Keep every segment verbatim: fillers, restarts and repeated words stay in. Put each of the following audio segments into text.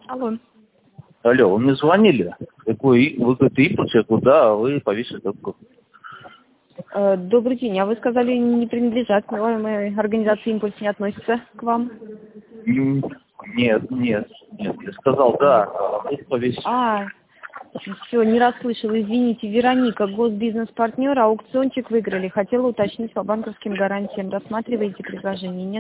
Алло. Алло, вы мне звонили? Какой, вы какой-то импульс, куда вы повесили трубку? Э, Добрый день. А вы сказали, не принадлежат, моей организации «Импульс» не относится к вам? М, Нет, нет, нет. Я сказал, да, а вы повесили. А, все, не расслышала, извините. Вероника, госбизнес-партнер, аукциончик выиграли. Хотела уточнить по банковским гарантиям. Рассматриваете предложение, нет?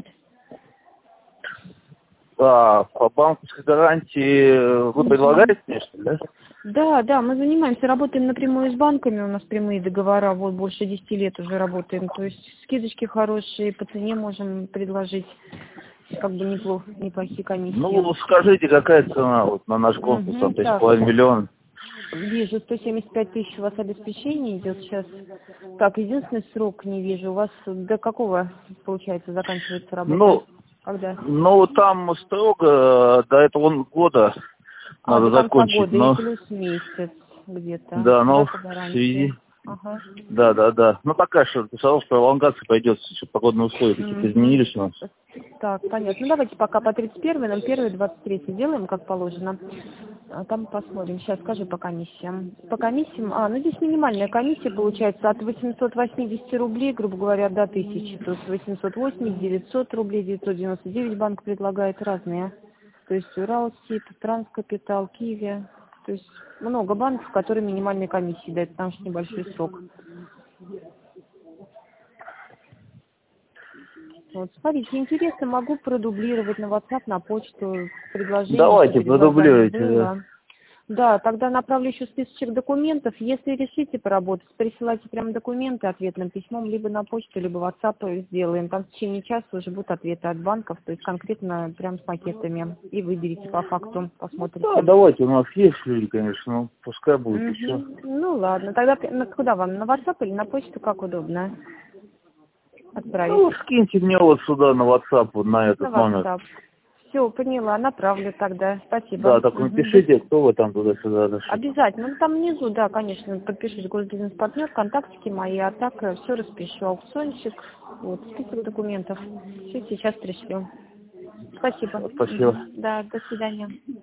А, по банковской гарантии вы предлагаете мне, что ли, да? Да, да, мы занимаемся, работаем напрямую с банками, у нас прямые договора, вот больше десяти лет уже работаем, то есть скидочки хорошие, по цене можем предложить, как бы неплохо, неплохие комиссии. Ну, скажите, какая цена вот на наш конкурс, Угу, там, три с так, половиной миллиона? вижу, сто семьдесят пять тысяч у вас обеспечение идет сейчас. Так, единственный срок не вижу, у вас до какого, получается, заканчивается работа? Ну, Когда? ну, там строго до этого года А, надо до конца закончить, года и но, плюс месяц где-то, да, но дата в гарантии. связи, Ага. да, да, да. Ну, такая что сразу пролонгация пойдет, еще погодные условия какие-то Мгм. изменились у нас. Так, понятно. Ну, давайте пока по тридцать первое, нам первое, двадцать третье сделаем, как положено. А там посмотрим. Сейчас скажи по комиссиям. По комиссиям, а, ну здесь минимальная комиссия получается от восьмисот восьмидесяти рублей, грубо говоря, до тысячи. То есть восемьсот восемьдесят, девятьсот рублей, девятьсот девяносто девять банк предлагает разные. То есть Уралсиб, Транскапитал, Киви. То есть много банков, которые минимальные комиссии дают, потому что небольшой срок. Вот, смотрите, интересно, могу продублировать на WhatsApp, на почту предложение, что Давайте, перед глазами продублируйте, да. было. Да, тогда направлю еще списочек документов. Если решите поработать, присылайте прям документы ответным письмом, либо на почту, либо WhatsApp сделаем. Там в течение часа уже будут ответы от банков, то есть конкретно прям с макетами. И выберите по факту, посмотрите. Да, давайте, у нас есть люди, конечно, но пускай будет еще. Мгм. Ну ладно, тогда на- куда вам, на WhatsApp или на почту, как удобно отправить? Ну, скиньте мне вот сюда на WhatsApp, вот на На этот номер. WhatsApp. Все, поняла, направлю тогда. Спасибо. Да, так Мгм. напишите, кто вы там туда-сюда дошли. Обязательно. Ну, там внизу, да, конечно, подпишусь, госбизнес-партнер, контактики мои, а так все распишу. Аукциончик, вот, список документов. Все сейчас пришлю. Спасибо. Спасибо. Мгм. Да, до свидания.